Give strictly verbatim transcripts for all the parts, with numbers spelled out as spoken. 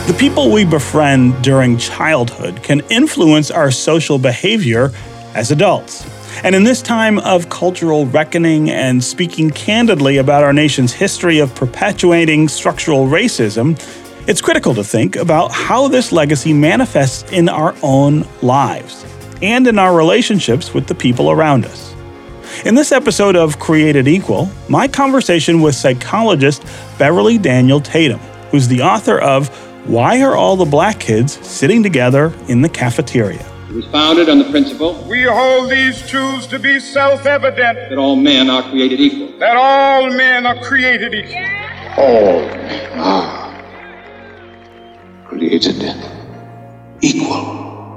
The people we befriend during childhood can influence our social behavior as adults. And in this time of cultural reckoning and speaking candidly about our nation's history of perpetuating structural racism, it's critical to think about how this legacy manifests in our own lives and in our relationships with the people around us. In this episode of Created Equal, my conversation with psychologist Beverly Daniel Tatum, who's the author of Why Are All the Black Kids Sitting Together in the Cafeteria? It was founded on the principle we hold these truths to be self-evident, that all men are created equal. that all men are created equal. All men are created equal.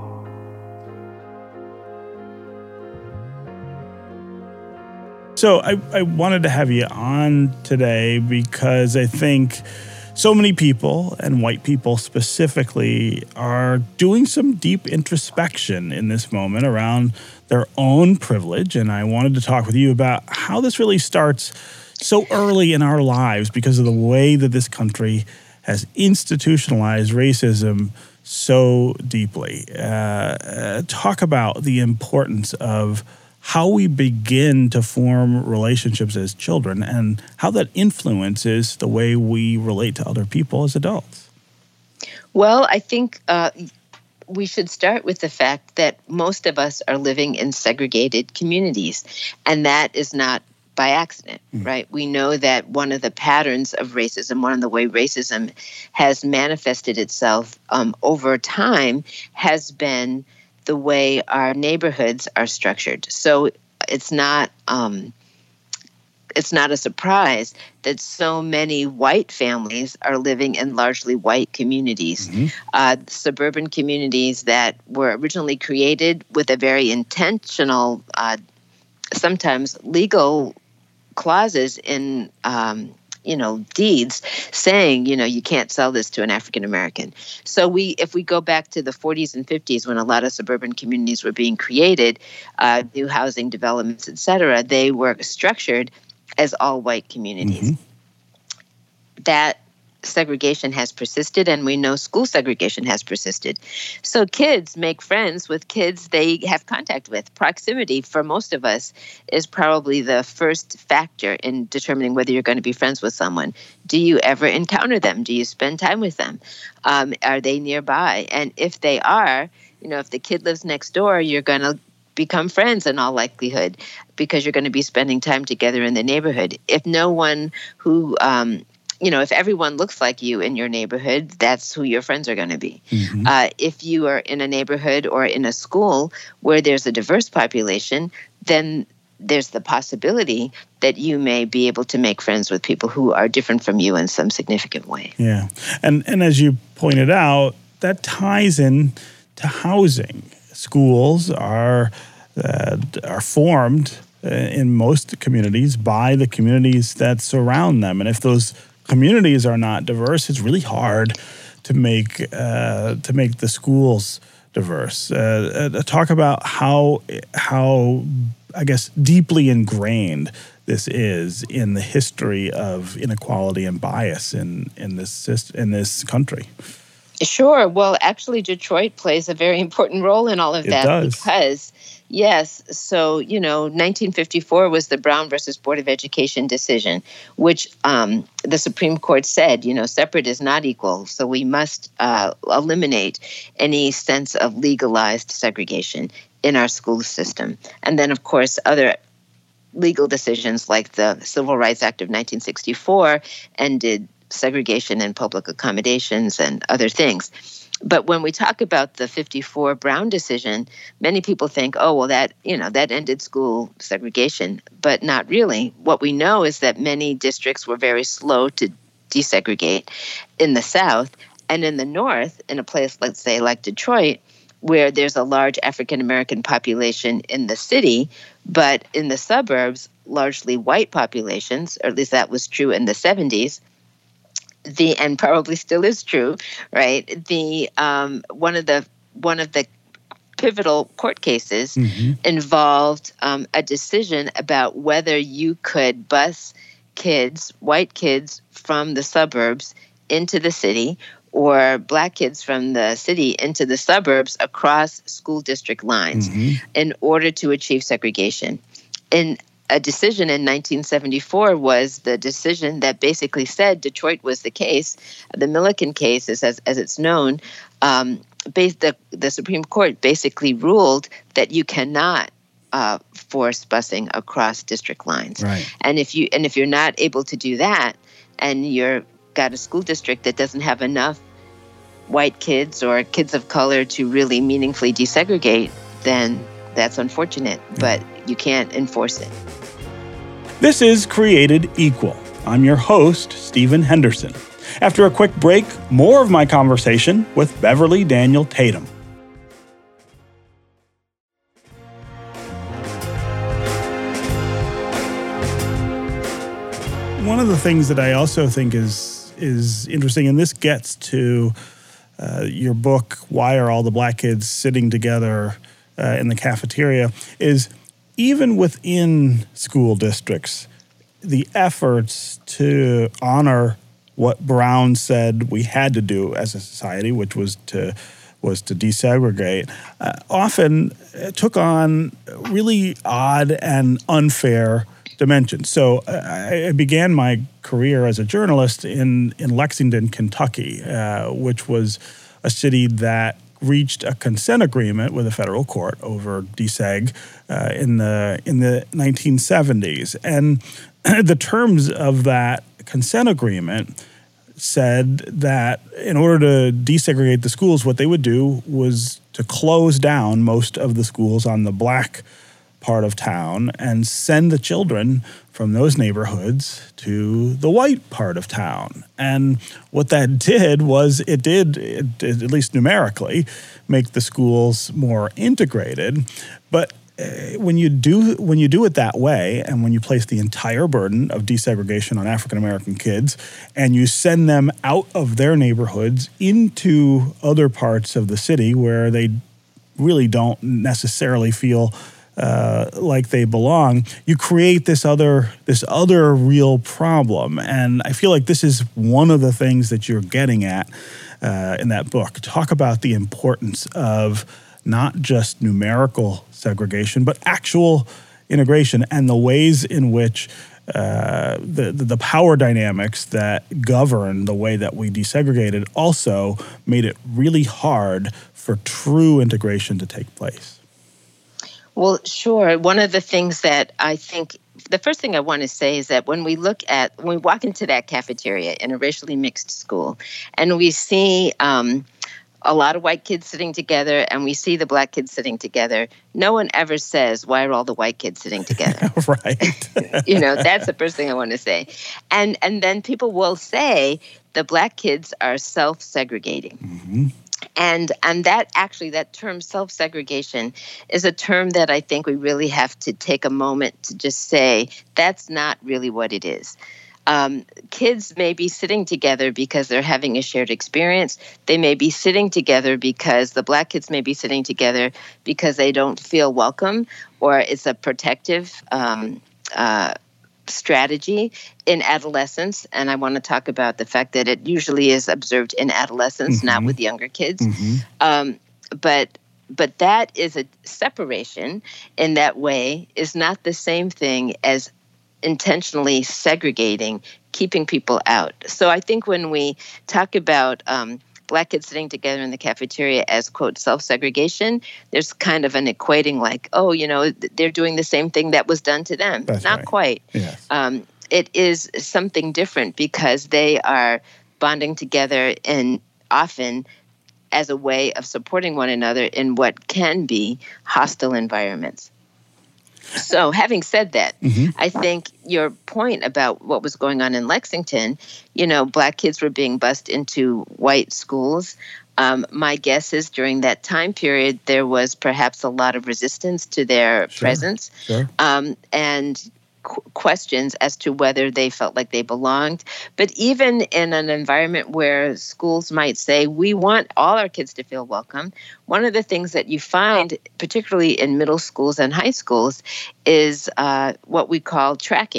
So I, I wanted to have you on today because I think so many people, and white people specifically, are doing some deep introspection in this moment around their own privilege. And I wanted to talk with you about how this really starts so early in our lives because of the way that this country has institutionalized racism so deeply. Uh, uh, talk about the importance of how we begin to form relationships as children and how that influences the way we relate to other people as adults. Well, I think uh, we should start with the fact that most of us are living in segregated communities, and that is not by accident, mm. right? We know that one of the patterns of racism, one of the way racism has manifested itself um, over time has been the way our neighborhoods are structured. So it's not um, it's not a surprise that so many white families are living in largely white communities, mm-hmm. uh, suburban communities that were originally created with a very intentional, uh, sometimes legal clauses in um, you know, deeds saying, you know, you can't sell this to an African American. So we, if we go back to the forties and fifties when a lot of suburban communities were being created, uh, new housing developments, et cetera, they were structured as all white communities. Mm-hmm. That segregation has persisted, and we know school segregation has persisted. So kids make friends with kids they have contact with. Proximity, for most of us, is probably the first factor in determining whether you're going to be friends with someone. Do you ever encounter them? Do you spend time with them? Um, are they nearby? And if they are, you know, if the kid lives next door, you're going to become friends in all likelihood because you're going to be spending time together in the neighborhood. If no one who um, You know, if everyone looks like you in your neighborhood, that's who your friends are going to be. Mm-hmm. Uh, if you are in a neighborhood or in a school where there's a diverse population, then there's the possibility that you may be able to make friends with people who are different from you in some significant way. Yeah. And and as you pointed out, that ties in to housing. Schools are uh, are formed uh, in most communities by the communities that surround them. And if those communities are not diverse, it's really hard to make uh, to make the schools diverse. Uh, uh, talk about how how I guess deeply ingrained this is in the history of inequality and bias in in this in this country. Sure. Well, actually, Detroit plays a very important role in all of it that does. because. Yes. So, you know, nineteen fifty-four was the Brown versus Board of Education decision, which um, the Supreme Court said, you know, separate is not equal. So we must uh, eliminate any sense of legalized segregation in our school system. And then, of course, other legal decisions like the Civil Rights Act of nineteen sixty-four ended segregation in public accommodations and other things. But when we talk about the fifty-four Brown decision, many people think, oh, well, that, you know, that ended school segregation, but not really. What we know is that many districts were very slow to desegregate in the South, and in the North, in a place, let's say, like Detroit, where there's a large African-American population in the city, but in the suburbs, largely white populations, or at least that was true in the seventies, the and probably still is true, right? The um, one of the one of the pivotal court cases mm-hmm. involved um, a decision about whether you could bus kids, white kids, from the suburbs into the city, or black kids from the city into the suburbs across school district lines mm-hmm. in order to achieve segregation. And a decision in nineteen seventy-four was the decision that basically said Detroit was the case. The Milliken case, is as, as it's known, um, based the, the Supreme Court basically ruled that you cannot uh, force busing across district lines. Right. And if you and if you're not able to do that, and you're got a school district that doesn't have enough white kids or kids of color to really meaningfully desegregate, then that's unfortunate, yeah. but you can't enforce it. This is Created Equal. I'm your host, Stephen Henderson. After a quick break, more of my conversation with Beverly Daniel Tatum. One of the things that I also think is is interesting, and this gets to uh, your book, Why Are All the Black Kids Sitting Together uh, in the Cafeteria, is even within school districts, the efforts to honor what Brown said we had to do as a society, which was to was to desegregate, uh, often took on really odd and unfair dimensions. So uh, I began my career as a journalist in, in Lexington, Kentucky, uh, which was a city that reached a consent agreement with a federal court over deseg uh, in the in the nineteen seventies. And the terms of that consent agreement said that in order to desegregate the schools, what they would do was to close down most of the schools on the black part of town and send the children from those neighborhoods to the white part of town. And what that did was it did, it did, at least numerically, make the schools more integrated. But uh, when you do when you do it that way, and when you place the entire burden of desegregation on African American kids, and you send them out of their neighborhoods into other parts of the city where they really don't necessarily feel Uh, like they belong, you create this other this other real problem. And I feel like this is one of the things that you're getting at uh, in that book. Talk about the importance of not just numerical segregation, but actual integration and the ways in which uh, the, the power dynamics that govern the way that we desegregated also made it really hard for true integration to take place. Well, sure. One of the things that I think, the first thing I want to say is that when we look at, when we walk into that cafeteria in a racially mixed school, and we see um, a lot of white kids sitting together, and we see the black kids sitting together, no one ever says, why are all the white kids sitting together? Right. You know, that's the first thing I want to say. And, and then people will say the black kids are self-segregating. Mm-hmm. And and that actually, that term self-segregation is a term that I think we really have to take a moment to just say that's not really what it is. Um, kids may be sitting together because they're having a shared experience. They may be sitting together because the black kids may be sitting together because they don't feel welcome, or it's a protective um, uh strategy in adolescence. And I want to talk about the fact that it usually is observed in adolescence, mm-hmm. not with younger kids. Mm-hmm. Um, but but that is a separation in that way is not the same thing as intentionally segregating, keeping people out. So I think when we talk about um, black kids sitting together in the cafeteria as, quote, self-segregation, there's kind of an equating like, oh, you know, they're doing the same thing that was done to them. That's Not right. quite. Yes. Um, it is something different because they are bonding together and often as a way of supporting one another in what can be hostile environments. So having said that, mm-hmm. I think your point about what was going on in Lexington, you know, black kids were being bused into white schools. Um, my guess is during that time period, there was perhaps a lot of resistance to their Sure. presence Sure. um, and qu- questions as to whether they felt like they belonged. But even in an environment where schools might say, we want all our kids to feel welcome, one of the things that you find, particularly in middle schools and high schools, is uh, what we call tracking,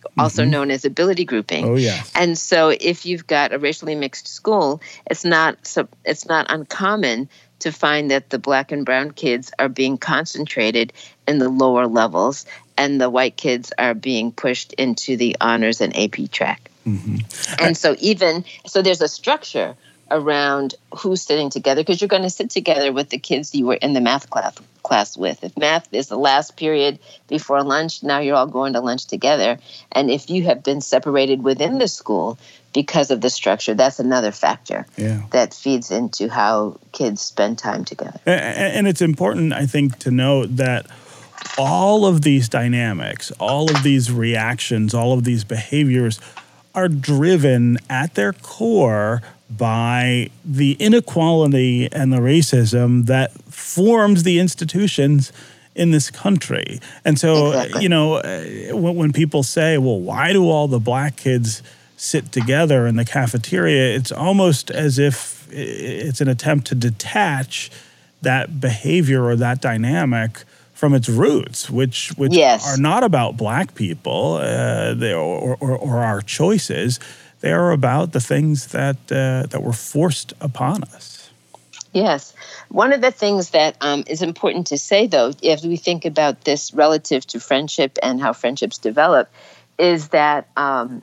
also Mhm. known as ability grouping. Oh, yeah. And so if you've got a racially mixed school, it's not so it's not uncommon to find that the black and brown kids are being concentrated in the lower levels and the white kids are being pushed into the honors and A P track. Mhm. And so even so there's a structure around who's sitting together, because you're going to sit together with the kids you were in the math class class with. If math is the last period before lunch, now you're all going to lunch together. And if you have been separated within the school because of the structure, that's another factor Yeah. that feeds into how kids spend time together. A- a- And it's important, I think, to note that all of these dynamics, all of these reactions, all of these behaviors are driven at their core by the inequality and the racism that forms the institutions in this country. And so, Exactly. you know, uh, when, when people say, well, why do all the black kids sit together in the cafeteria? It's almost as if it's an attempt to detach that behavior or that dynamic from its roots, which which Yes. are not about black people uh, they, or, or, or our choices. They are about the things that uh, that were forced upon us. Yes. One of the things that um, is important to say, though, if we think about this relative to friendship and how friendships develop, is that um,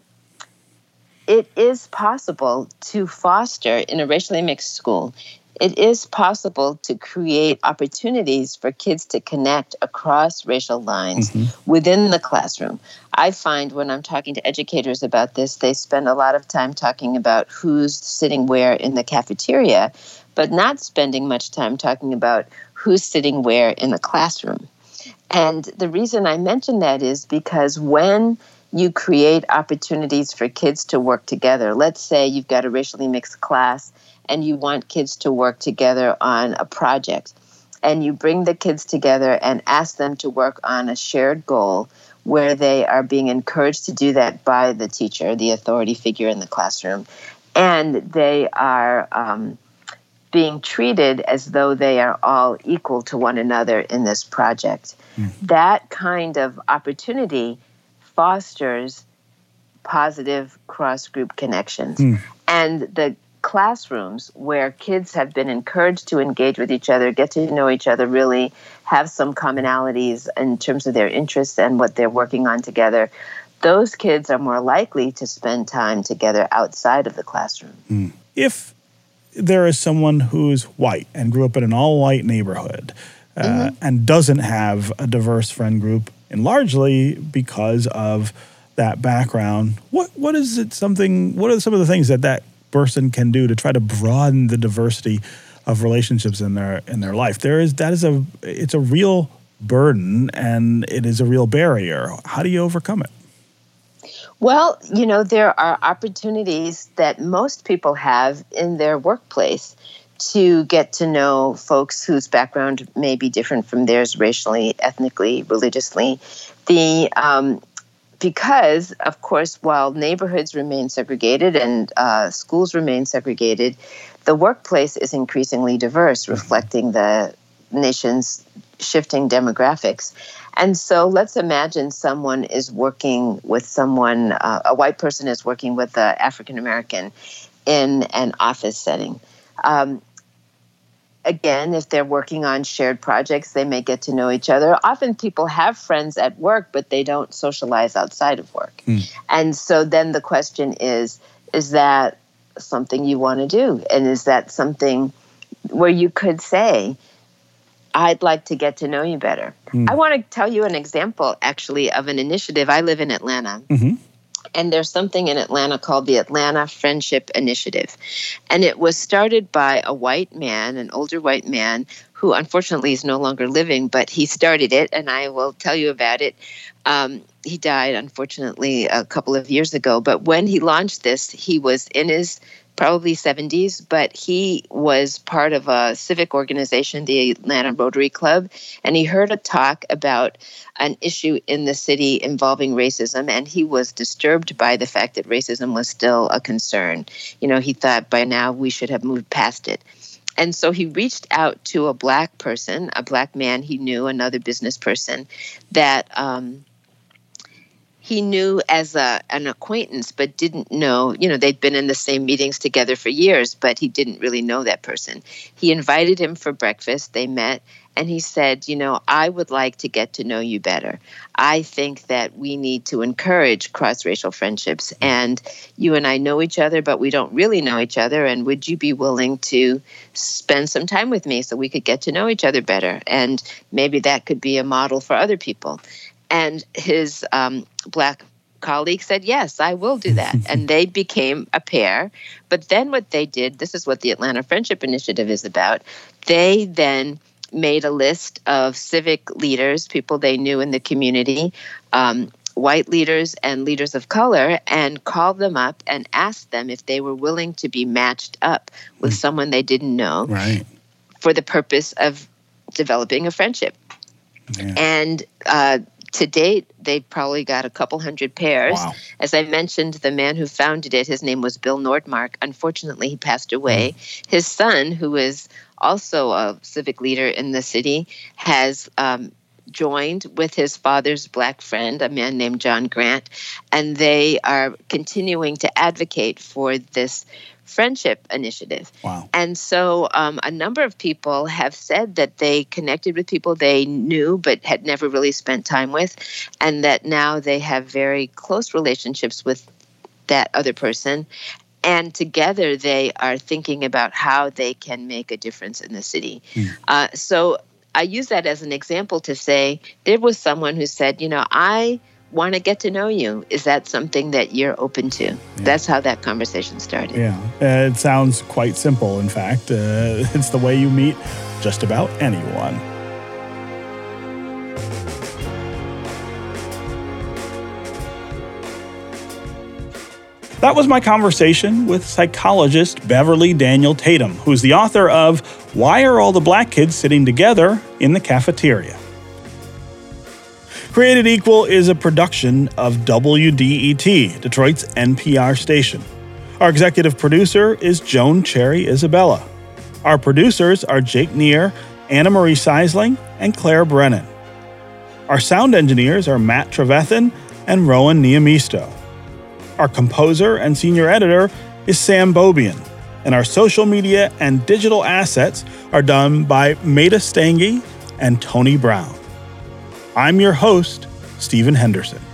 it is possible to foster in a racially mixed school. It is possible to create opportunities for kids to connect across racial lines within the classroom. I find when I'm talking to educators about this, they spend a lot of time talking about who's sitting where in the cafeteria, but not spending much time talking about who's sitting where in the classroom. And the reason I mention that is because when you create opportunities for kids to work together, let's say you've got a racially mixed class and you want kids to work together on a project, and you bring the kids together and ask them to work on a shared goal where they are being encouraged to do that by the teacher, the authority figure in the classroom, and they are um, being treated as though they are all equal to one another in this project. Mm. That kind of opportunity fosters positive cross-group connections. Mm. And the classrooms where kids have been encouraged to engage with each other, get to know each other, really have some commonalities in terms of their interests and what they're working on together, those kids are more likely to spend time together outside of the classroom. Mm. If there is someone who's white and grew up in an all-white neighborhood uh, mm-hmm. and doesn't have a diverse friend group, and largely because of that background, what what is it something, what are some of the things that that person can do to try to broaden the diversity of relationships in their in their life? There is that is a it's a real burden and it is a real barrier. How do you overcome it? Well, you know, there are opportunities that most people have in their workplace to get to know folks whose background may be different from theirs racially, ethnically, religiously. The um, Because, of course, while neighborhoods remain segregated and uh, schools remain segregated, the workplace is increasingly diverse, reflecting the nation's shifting demographics. And so let's imagine someone is working with someone, uh, a white person is working with an African American in an office setting. Um, Again, if they're working on shared projects, they may get to know each other. Often people have friends at work, but they don't socialize outside of work. Mm. And so then the question is, is that something you want to do? And is that something where you could say, I'd like to get to know you better? Mm. I want to tell you an example, actually, of an initiative. I live in Atlanta. Mm-hmm. And there's something in Atlanta called the Atlanta Friendship Initiative. And it was started by a white man, an older white man, who unfortunately is no longer living, but he started it, and I will tell you about it. Um, he died, unfortunately, a couple of years ago. But when he launched this, he was in his probably seventies, but he was part of a civic organization, the Atlanta Rotary Club, and he heard a talk about an issue in the city involving racism, and he was disturbed by the fact that racism was still a concern. You know, he thought by now we should have moved past it. And so he reached out to a black person, a black man he knew, another business person, that um, he knew as a, an acquaintance, but didn't know, you know, they'd been in the same meetings together for years, but he didn't really know that person. He invited him for breakfast. They met, and he said, you know, I would like to get to know you better. I think that we need to encourage cross-racial friendships, and you and I know each other, but we don't really know each other, and would you be willing to spend some time with me so we could get to know each other better? And maybe that could be a model for other people. And his um, Black colleague said, yes, I will do that. And they became a pair. But then what they did, this is what the Atlanta Friendship Initiative is about, they then made a list of civic leaders, people they knew in the community, um, white leaders and leaders of color, and called them up and asked them if they were willing to be matched up with mm. someone they didn't know right. for the purpose of developing a friendship. Yeah. And uh, to date, they've probably got a couple hundred pairs. Wow. As I mentioned, the man who founded it, his name was Bill Nordmark. Unfortunately, he passed away. Mm. His son, who is also a civic leader in the city, has um, joined with his father's Black friend, a man named John Grant, and they are continuing to advocate for this friendship initiative. Wow. And so um, a number of people have said that they connected with people they knew but had never really spent time with, and that now they have very close relationships with that other person. And together they are thinking about how they can make a difference in the city. Mm. Uh, so I use that as an example to say there was someone who said, you know, I want to get to know you. Is that something that you're open to? Yeah. That's how that conversation started. Yeah, uh, it sounds quite simple, in fact. Uh, it's the way you meet just about anyone. That was my conversation with psychologist Beverly Daniel Tatum, who's the author of Why Are All the Black Kids Sitting Together in the Cafeteria? Created Equal is a production of W D E T, Detroit's N P R station. Our executive producer is Joan Cherry Isabella. Our producers are Jake Neer, Anna Marie Seisling, and Claire Brennan. Our sound engineers are Matt Trevethan and Rowan Niamisto. Our composer and senior editor is Sam Bobian, and our social media and digital assets are done by Maida Stange and Tony Brown. I'm your host, Stephen Henderson.